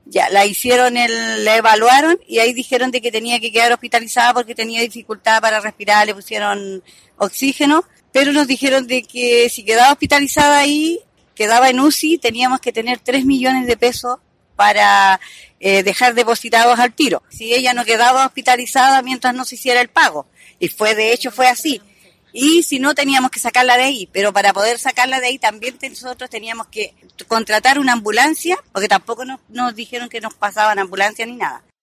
Ya, la evaluaron y ahí dijeron de que tenía que quedar hospitalizada porque tenía dificultad para respirar, le pusieron oxígeno, pero nos dijeron de que si quedaba hospitalizada ahí, quedaba en UCI, teníamos que tener 3 millones de pesos para dejar depositados al tiro. Si ella no quedaba hospitalizada mientras no se hiciera el pago. Y de hecho fue así. Y si no, teníamos que sacarla de ahí, pero para poder sacarla de ahí también nosotros teníamos que contratar una ambulancia, porque tampoco nos dijeron que nos pasaban ambulancia ni nada.